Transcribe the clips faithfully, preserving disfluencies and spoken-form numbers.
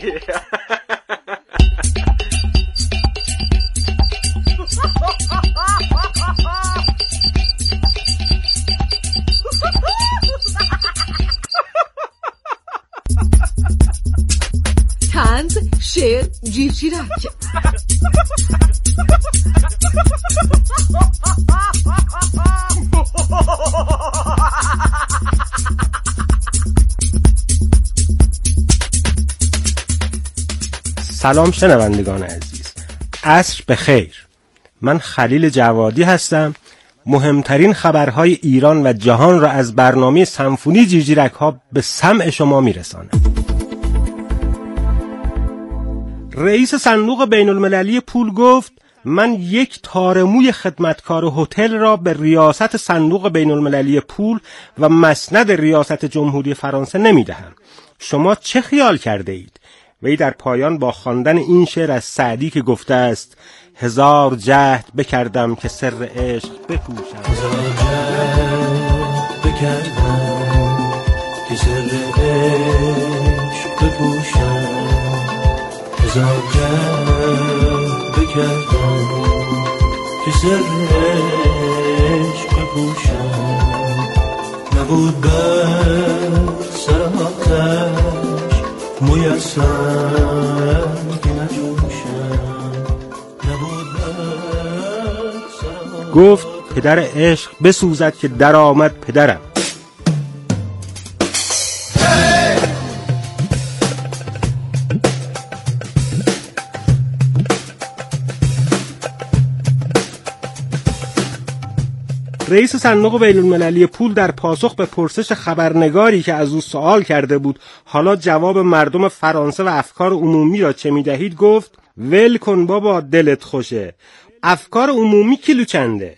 طنز، شعر، جیرجیرک. سلام شنوندگان عزیز، عصر بخیر. من خلیل جوادی هستم. مهمترین خبرهای ایران و جهان را از برنامه سمفونی جیرجیرک ها به سمع شما میرسانم. رئیس صندوق بین المللی پول گفت من یک تارموی خدمتکار هتل را به ریاست صندوق بین المللی پول و مسند ریاست جمهوری فرانسه نمیدهم. شما چه خیال کرده اید؟ وی در پایان با خواندن این شعر از سعدی که گفته است هزار جهد بکردم که سر عشق بپوشم، هزار جهد بکردم که سر عشق بپوشم، هزار جهد بکردم که سر عشق بپوشم، نبود بر سر آتش میسر که نجوشم، نبود بر سر. گفت پدر عشق بسوزد که در آمد پدرم. رئیس صندوق بین المللی پول در پاسخ به پرسش خبرنگاری که از او سوال کرده بود حالا جواب مردم فرانسه و افکار عمومی را چه می‌دهید گفت ول کن بابا دلت خوشه، افکار عمومی کیلو چنده؟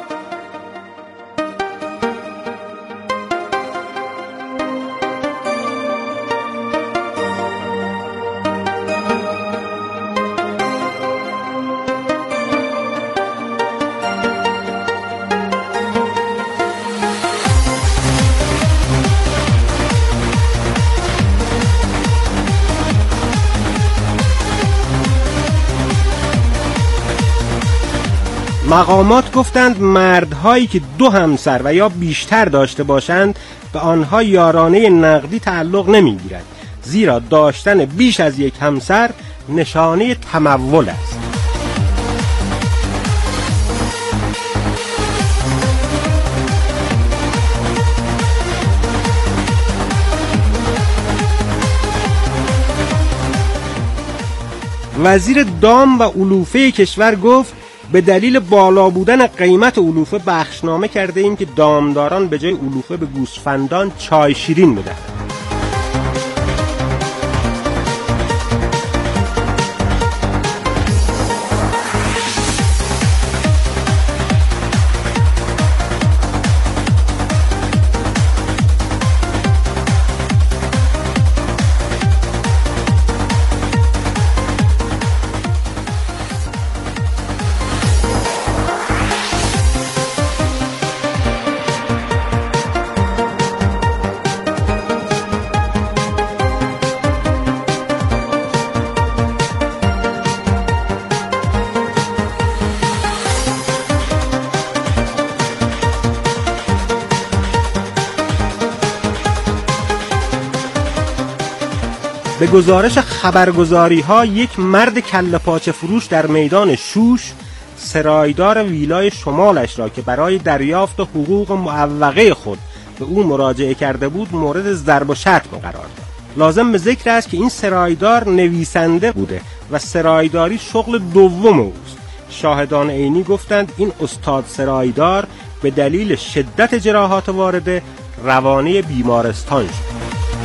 مقامات گفتند مردهایی که دو همسر و یا بیشتر داشته باشند به آنها یارانه نقدی تعلق نمیگیرد، زیرا داشتن بیش از یک همسر نشانه تمول است. وزیر دام و علوفه کشور گفت به دلیل بالا بودن قیمت علوفه بخشنامه کرده ایم که دامداران به جای علوفه به گوسفندان چای شیرین بدهند. به گزارش خبرگزاری ها یک مرد کله پاچه فروش در میدان شوش سرایدار ویلای شمالش را که برای دریافت حقوق معوقه خود به او مراجعه کرده بود مورد ضرب و شتم قرار داد. لازم به ذکر است که این سرایدار نویسنده بوده و سرایداری شغل دوم اوست. شاهدان عینی گفتند این استاد سرایدار به دلیل شدت جراحات وارده روانه بیمارستان شد.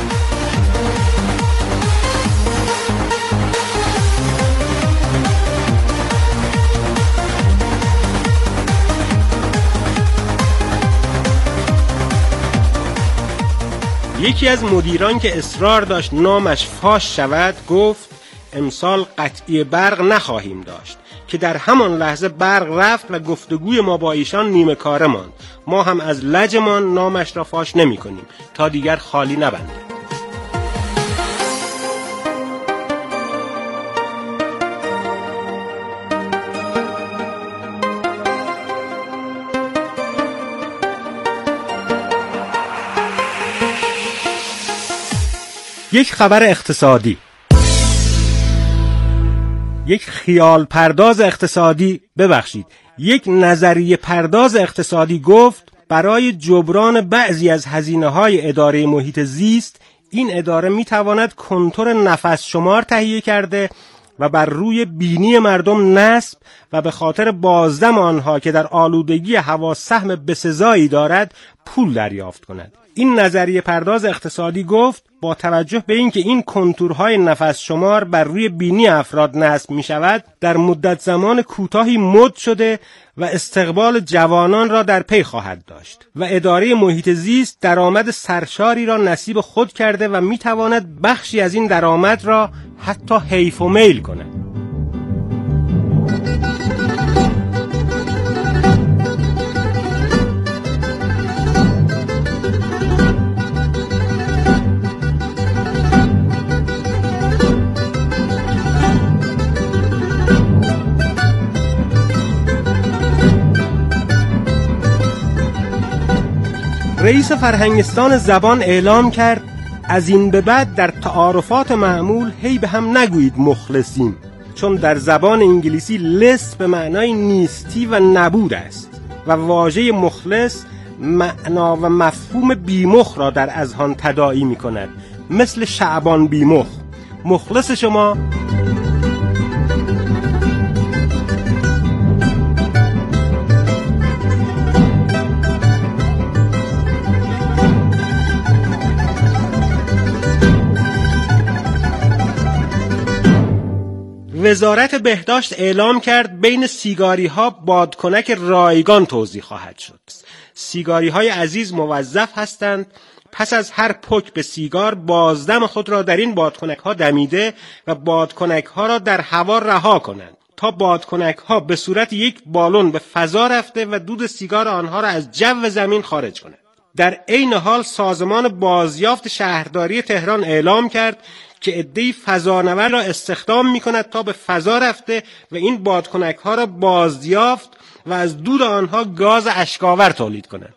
یکی از مدیران که اصرار داشت نامش فاش شود گفت امسال قطعی برق نخواهیم داشت، که در همان لحظه برق رفت و گفتگوی ما با ایشان نیمه کاره ماند. ما هم از لجمان نامش را فاش نمی کنیم تا دیگر خالی نبندیم. یک خبر اقتصادی، یک خیال پرداز اقتصادی، ببخشید یک نظریه پرداز اقتصادی گفت برای جبران بعضی از هزینه‌های اداره محیط زیست این اداره میتواند کنتور نفس شمار تهیه کرده و بر روی بینی مردم نصب و به خاطر بازدم آنها که در آلودگی هوا سهم بسزایی دارد پول دریافت کند. این نظریه پرداز اقتصادی گفت با توجه به اینکه این کنتورهای نفس شمار بر روی بینی افراد نصب می شود در مدت زمان کوتاهی مد شده و استقبال جوانان را در پی خواهد داشت و اداره محیط زیست درآمد سرشاری را نصیب خود کرده و می تواند بخشی از این درآمد را حتی حیف و میل کند. رئیس فرهنگستان زبان اعلام کرد از این به بعد در تعارفات معمول هی به هم نگویید مخلصیم، چون در زبان انگلیسی لس به معنای نیستی و نبود است و واژه مخلص معنا و مفهوم بیمخ را در اذهان تداعی می کند، مثل شعبان بیمخ. مخلص شما وزارت بهداشت اعلام کرد بین سیگاری ها بادکنک رایگان توزیع خواهد شد. سیگاری های عزیز موظف هستند پس از هر پک به سیگار بازدم خود را در این بادکنک ها دمیده و بادکنک ها را در هوا رها کنند تا بادکنک ها به صورت یک بالون به فضا رفته و دود سیگار آنها را از جو زمین خارج کنند. در عین حال سازمان بازیافت شهرداری تهران اعلام کرد که عده‌ای فضانورد را استخدام می‌کند تا به فضا رفته و این بادکنک‌ها را بازیافت و از دود آنها گاز اشک‌آور تولید کنند.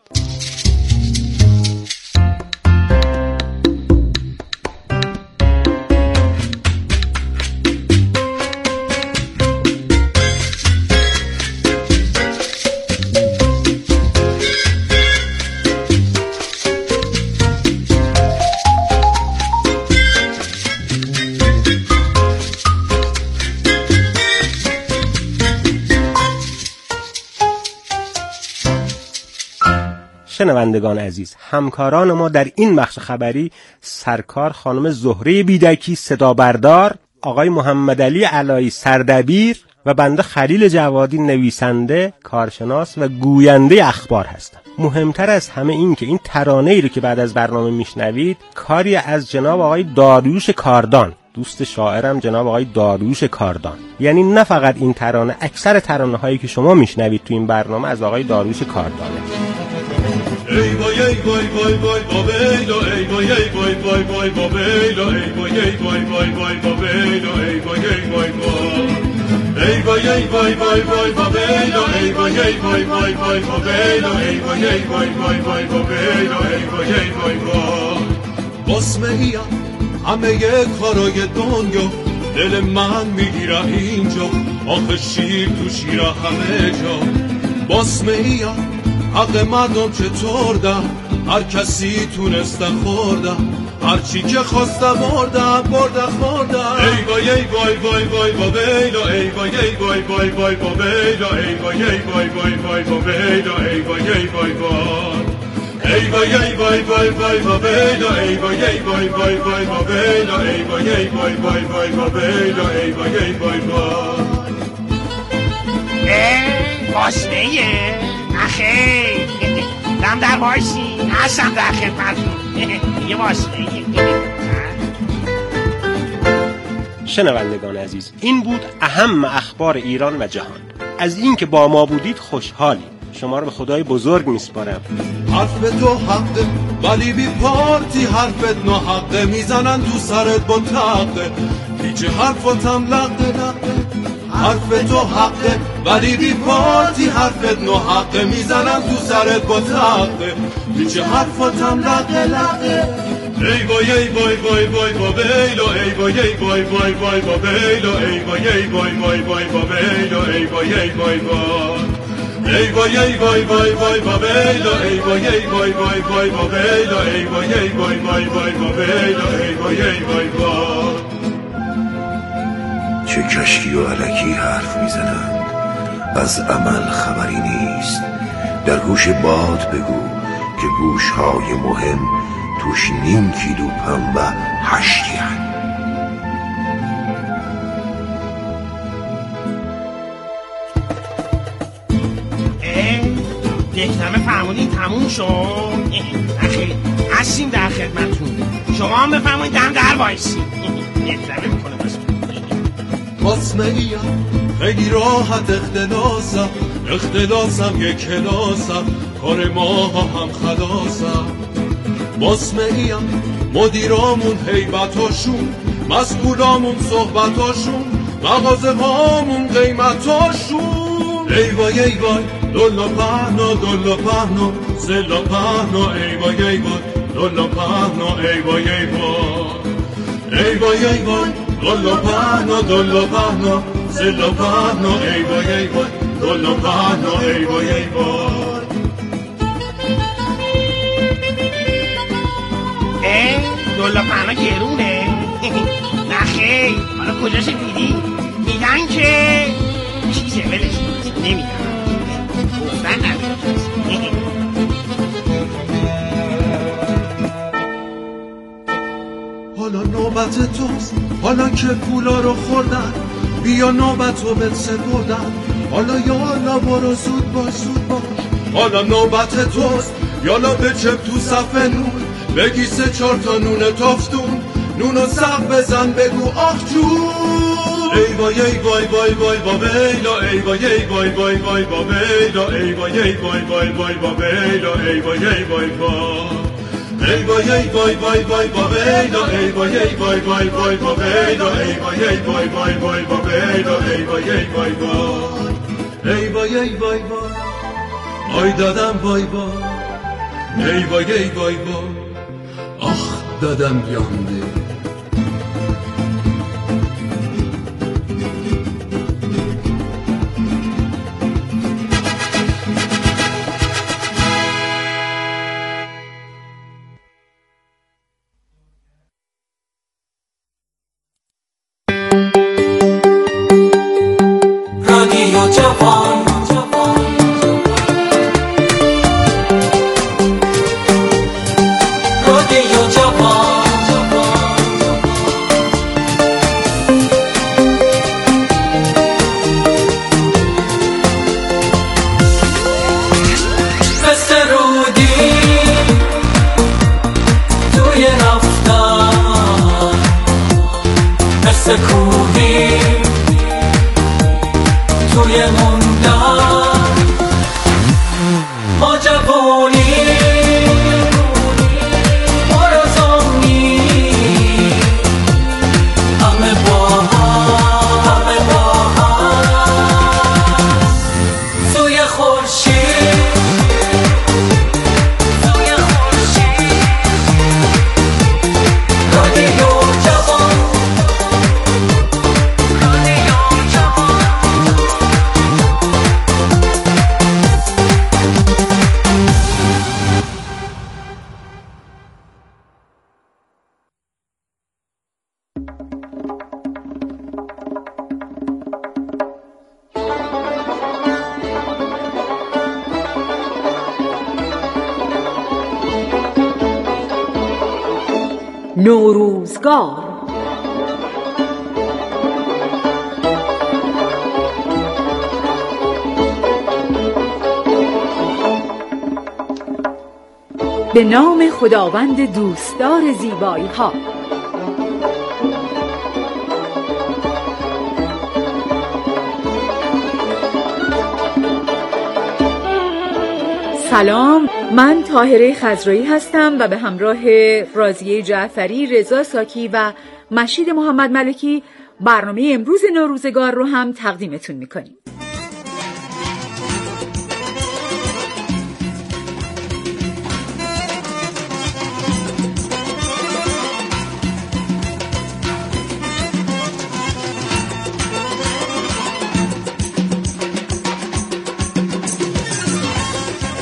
شنوندگان عزیز، همکاران ما در این بخش خبری سرکار خانم زهره بیدکی صدا بردار، آقای محمد علی علایی سردبیر و بنده خلیل جوادی نویسنده، کارشناس و گوینده اخبار هستم. مهمتر از همه این که این ترانه‌ای رو که بعد از برنامه میشنوید کاری از جناب آقای داریوش کاردان، دوست شاعرم جناب آقای داریوش کاردان، یعنی نه فقط این ترانه، اکثر ترانه هایی که شما میشنوید تو این برنامه از آقای داریوش کاردانه. ای وای ای وای وای وای بابیلو ای وای ای وای وای وای بابیلو ای وای ای وای وای وای بابیلو ای وای ای وای وای ای وای ای وای وای وای بابیلو ای وای ای وای وای وای بابیلو ای وای ای وای وای وای بابیلو ای وای ای وای وای بسمه‌ایم همه کارای دنیا دل من میگیره اینجا آخه شیر تو شیره همه جا بسمه‌ایم حق مردم چطور ده هر کسی تونسته خورده هر چی که خواسته برده برده خورده ای وای ای وای وای وای بابیلو ای وای ای وای وای وای بابیلو ای وای ای وای وای وای بابیلو ای وای ای وای وای ای وای ای وای وای وای بابیلو ای وای ای وای وای وای بابیلو ای وای ای وای وای وای بابیلو ای وای ای وای وای ای واسنیه نخیر دم در باشی هستم در خدمتتون یه واسنیه. شنوندگان عزیز، این بود اهم اخبار ایران و جهان. از این که با ما بودید خوشحالیم. شما رو به خدای بزرگ میسپارم. حرف تو حقه ولی بی پارتی حرفت نه حقه میزنن تو سرت با تقه هیچ حرفاتم لقه لقه حرف تو حقه ولی بی پارتی حرفت نه حقه میزنن تو سرت با تقه هیچ حرفاتم لقه لقه ای وای ای وای وای وای با بیلو ای وای ای وای وای وای با بیلو ای وای ای وای وای وای با بیلو ای وای ای وای وای ای وای ای وای وای وای با بیلو ای وای ای وای وای وای با بیلو ای وای ای وای وای وای با بیلو ای وای ای وای وای. چه کشکی و علکی حرف میزنند، از عمل خبری نیست. در گوش باد بگو که گوشهای مهم توش نیم کیلو پنبه هشتی هن. دکتمه فرمودین تموم شد؟ نخیر هستیم در خدمتون. شما هم بفرمایید دم در وایسی. دکتمه میکنه بس باسمه ایم خیلی راحت اختلاسم، اختلاسم یک کلاسم، کار ما هم خلاصم. باسمه ایم مدیرامون حیبتاشون، مسئولامون صحبتاشون، مغازه هامون قیمتاشون. ای وای ای وای دولا پهنا دولا پهنا زلا پهنا ای وای ای وای دولا پهنا ای وای ای وای ای وای ای وای دولا پهنا دولا پهنا زلا پهنا ای وای ای وای دولا پهنا ای وای ای وای. ای دولا پهنا گرونه. نخیر حالا کجاش دیدی؟ میگن که چیزه ولش نمیدن گفتن نداره. حالا نوبت توست، حالا که پولا رو خوردن بیا نوبت رو بهت سپردن. حالا یالا برو زود باش زود باش، حالا نوبت توست. یالا بچپ تو صفحه نون، بگی سه چار تا نون تافتون، نونو سق بزن بگو آخ جون. ای وای ای وای وای وای با بیلا ای وای ای وای وای وای با بیلا ای وای ای وای وای وای با بیلا ای وای ای وای وای ای وای ای وای وای وای با بیلا ای وای ای وای وای وای با بیلا ای وای ای وای وای وای با بیلا ای وای ای وای وای ای وای ای وای وای آی دادم وای وای ای وای ای وای وای آخ دادم بیامده. رادیو جوان رادیو جوان مثل رودی توی رفتن، مثل کوهی توی موندن. ما جوانی ما رزانی همه با هم همه با هم توی خورشید توی خورشید. رادیو جوان رادیو جوان. نوروزگار. به نام خداوند دوستدار زیبایی ها. سلام، من طاهره خضرایی هستم و به همراه راضیه جعفری، رضا ساکی و مشید محمد ملکی برنامه امروز نوروزگار رو هم تقدیمتون میکنیم.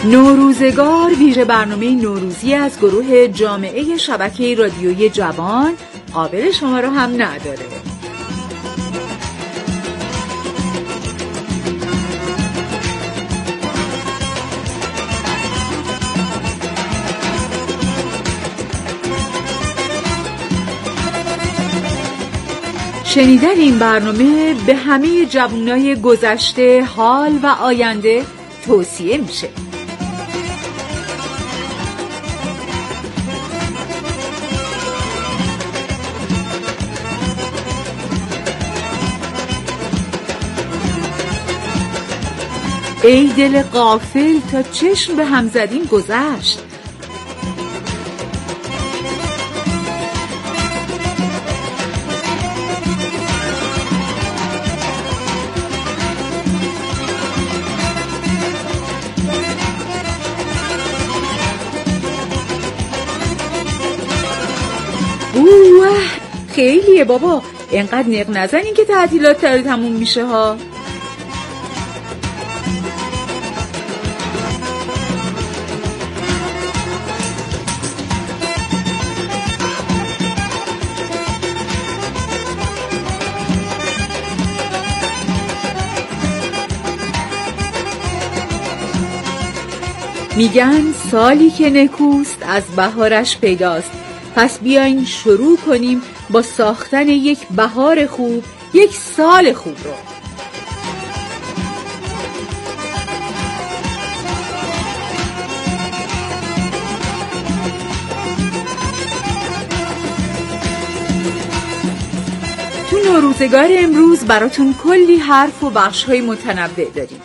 نوروزگار ویژه برنامه نوروزی از گروه جامعه شبکه رادیویی جوان قابل شما را هم نداره. شنیدن این برنامه به همه جوانای گذشته، حال و آینده توصیه میشه. ای دل غافل تا چشم به هم زدیم گذشت. اوه خیلیه بابا، اینقدر نق نزنین که تعطیلات داره تموم میشه ها. میگن سالی که نکوست از بهارش پیداست. پس بیاین شروع کنیم با ساختن یک بهار خوب، یک سال خوب رو. تو نوروزگار امروز براتون کلی حرف و بخش‌های متنوع داریم.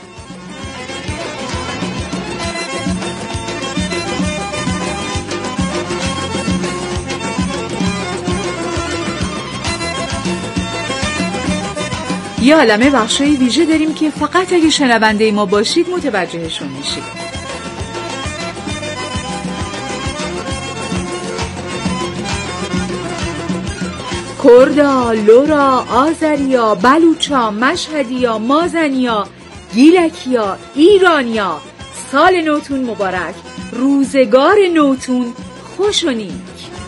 یه عالمه بخشای ویژه داریم که فقط اگه شنونده ما باشید متوجهشون میشید. کردا، لورا، آذریا، بلوچا، مشهدیا، مازنیا، گیلکیا، ایرانیا، سال نوتون مبارک، روزگار نوتون خوش و نیک.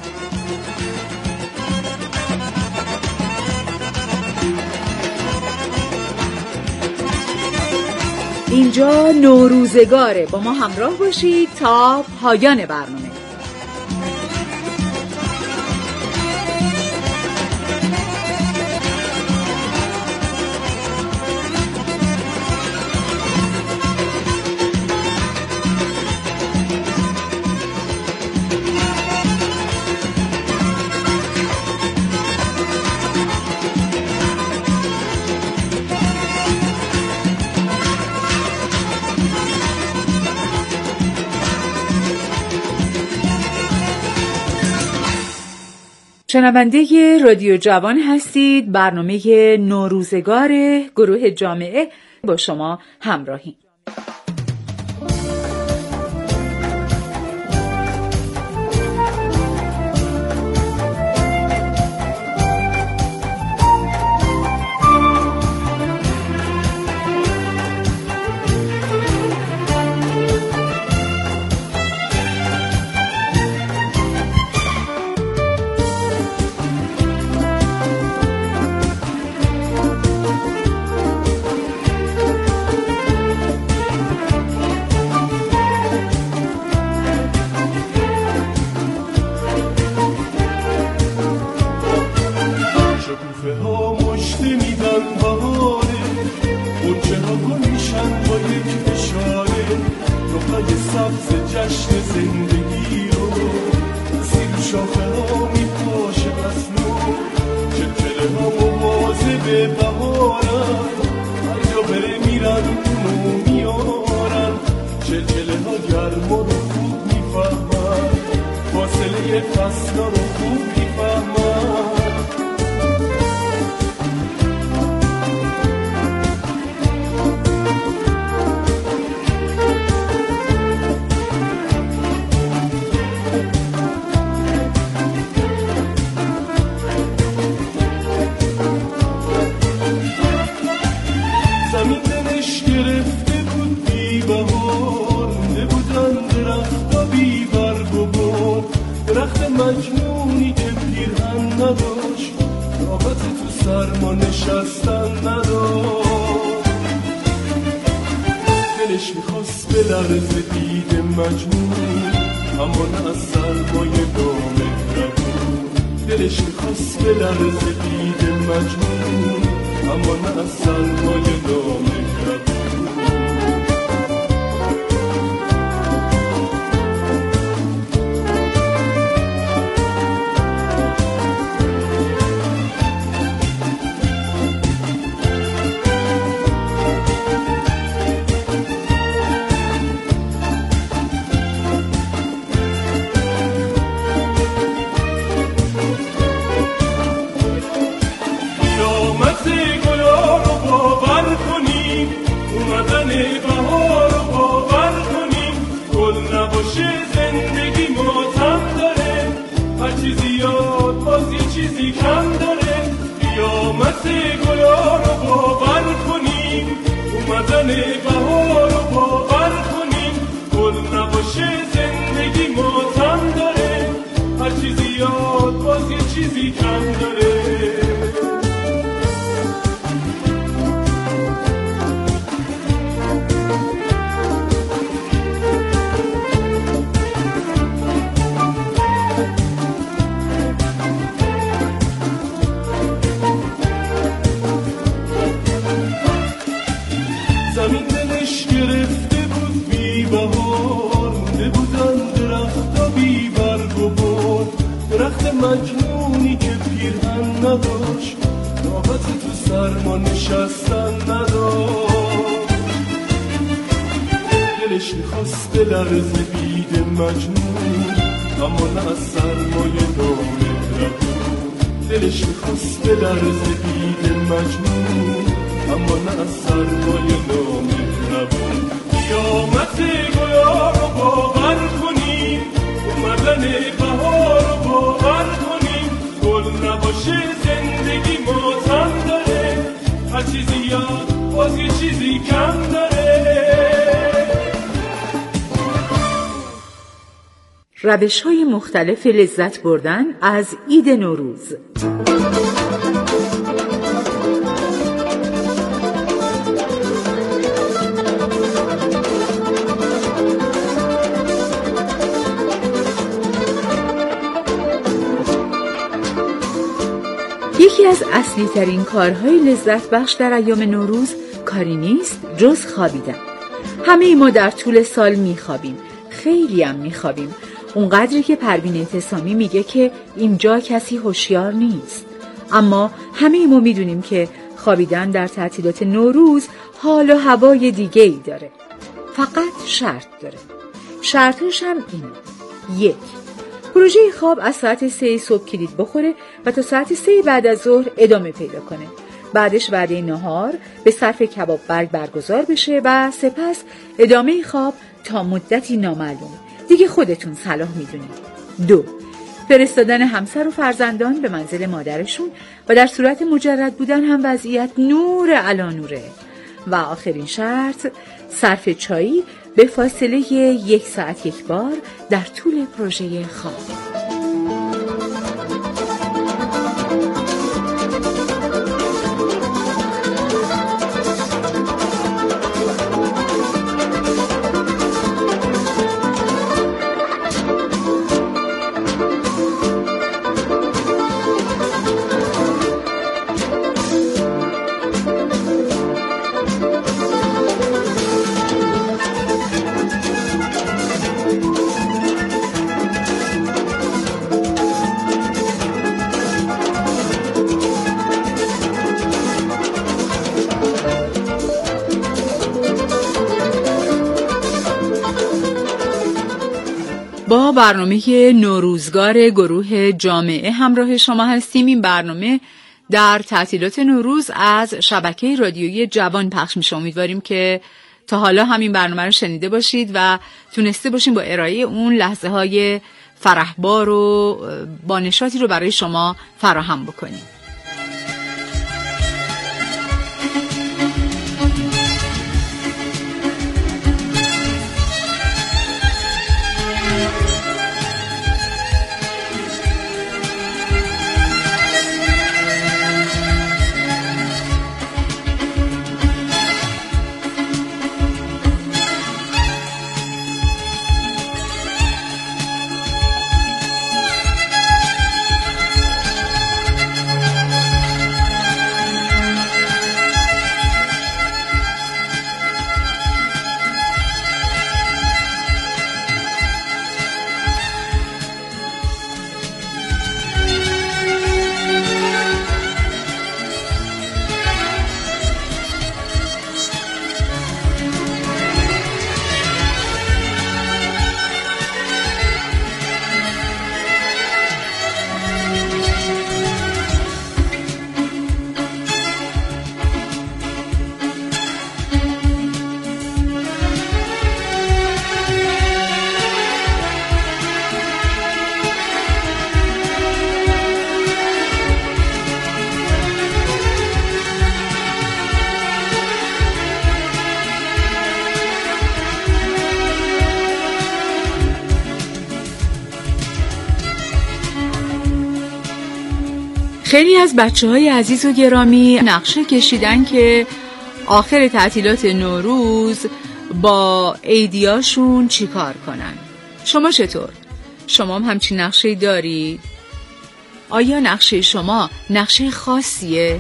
اینجا نوروزگاره، با ما همراه باشید تا پایان برنامه. شنونده رادیو جوان هستید. برنامه نوروزگار گروه جامعه با شما همراهیم. زمین دلش گرفته بود بی بهار، سرما نشستن نداشت، دلش میخواست به لرز دید مجنون، اما نه از سرمای نامهربون. دلش میخواست به لرز دید مجنون، اما نه از سرمای نامهربون. مجنونی که پیرهن نداشت، راحت تو سرما نشستن نداشت. دلش میخواست به لرز بید مجنون، اما نه از سرمای نامهربون. دلش میخواست به لرز بید مجنون، اما نه از سرمای نامهربون. قیامت گیا رو باور کنیم، اومدن بهار رو باور کنیم. گل نباشه زندگی ماتم داره، هر چیزی یاد باز یه چیزی کم داره. روش‌های مختلف لذت بردن از عید نوروز. یکی از اصلی ترین کارهای لذت بخش در ایام نوروز کاری نیست جز خوابیدن. همه ما در طول سال میخوابیم، خیلی هم میخوابیم، اونقدری که پروین اعتصامی میگه که اینجا کسی هوشیار نیست. اما همه ما میدونیم که خوابیدن در تعطیلات نوروز حال و هوای دیگه ای داره. فقط شرط داره. شرطش هم اینه: یک، پروژه خواب از ساعت سه صبح کلید بخوره و تا ساعت سه بعد از ظهر ادامه پیدا کنه. بعدش وعده نهار به صرف کباب برگ برگزار بشه و سپس ادامه خواب تا مدتی نامعلوم. دیگه خودتون صلاح میدونید. دو، فرستادن همسر و فرزندان به منزل مادرشون و در صورت مجرد بودن هم وضعیت نور علی نوره. و آخرین شرط، صرف چایی به فاصله یک ساعت یک بار در طول پروژه خواب. با برنامه نوروزگار گروه جامعه همراه شما هستیم. این برنامه در تعطیلات نوروز از شبکه رادیویی جوان پخش میشه. امیدواریم که تا حالا همین برنامه رو شنیده باشید و تونسته باشیم با ارائه اون لحظه های فرحبار و با نشاطی رو برای شما فراهم بکنیم. خیلی از بچه های عزیز و گرامی نقشه کشیدن که آخر تعطیلات نوروز با عیدیاشون چی کار کنن. شما چطور؟ شما هم همچین نقشه‌ای دارید؟ آیا نقشه شما نقشه خاصیه؟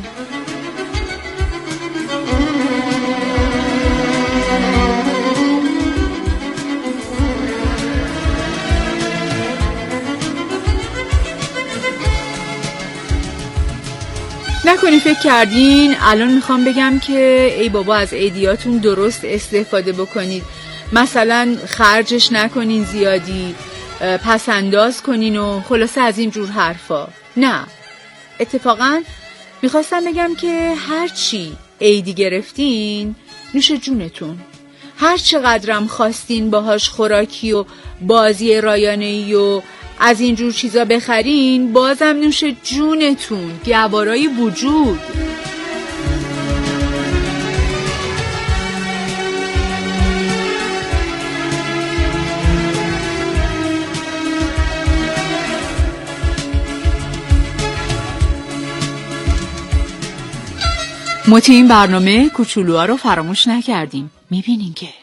نکنی فکر کردین الان میخوام بگم که ای بابا از عیدیاتون درست استفاده بکنید، مثلا خرجش نکنین زیادی، پس انداز کنین و خلاصه از این جور حرفا. نه، اتفاقا میخواستم بگم که هر چی عیدی گرفتین نوش جونتون، هر چقدرم خواستین باهاش خوراکی و بازی رایانه‌ای و از این جور چیزا بخرین بازم نوش جونتون، گوارای وجود. ما توی این برنامه کوچولوها رو فراموش نکردیم. میبینین که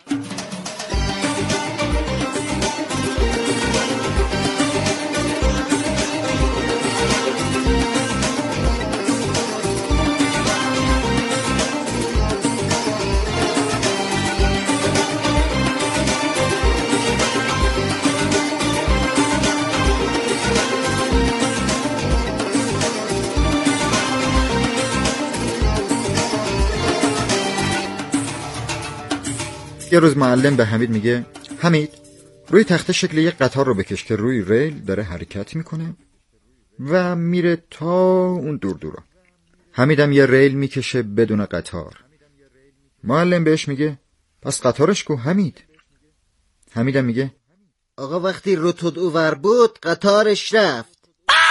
یه روز معلم به حمید میگه حمید روی تخته شکل یک قطار رو بکش که روی ریل داره حرکت میکنه و میره تا اون دور دورا. حمیدم یه ریل میکشه بدون قطار. معلم بهش میگه پس قطارش کو حمید؟ حمیدم میگه آقا وقتی روتود اوور بود قطارش رفت.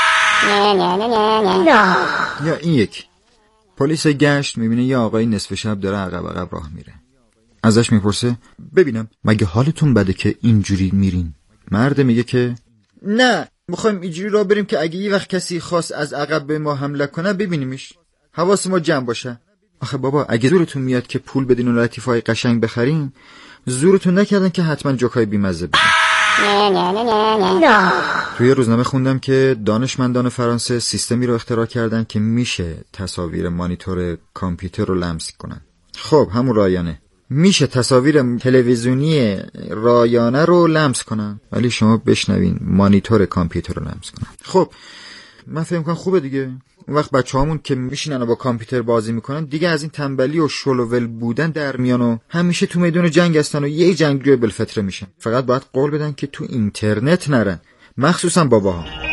یا این یک پلیس گشت میبینه یه آقای نصف شب داره عقب عقب راه میره. ازش میپرسه ببینم مگه حالتون بده که اینجوری میرین؟ مرد میگه که نه، میخوایم اینجوری راه بریم که اگه یه وقت کسی خواست از عقب به ما حمله کنه ببینیمش، حواس ما جمع باشه. آخه بابا اگه زورتون میاد که پول بدین و لطیفای قشنگ بخرین، زورتون نکردن که حتما جوکای بیمزه بدین. توی روزنامه خوندم که دانشمندان فرانسه سیستمی رو اختراع کردن که میشه تصاویر مانیتور کامپیوتر رو لمس کنن. خب همون رایانه میشه تصاویر تلویزیونی رایانه رو لمس کنن، ولی شما بشنوین مانیتور کامپیوتر رو لمس کنن. خب من فکر می‌کنم خوبه دیگه. اون وقت بچه‌هامون که میشینن و با کامپیوتر بازی میکنن دیگه از این تنبلی و شلوول بودن در میان و همیشه تو میدون جنگ هستن و یه جنگجوی بالفطره میشن. فقط باید قول بدن که تو اینترنت نرن، مخصوصا باباها.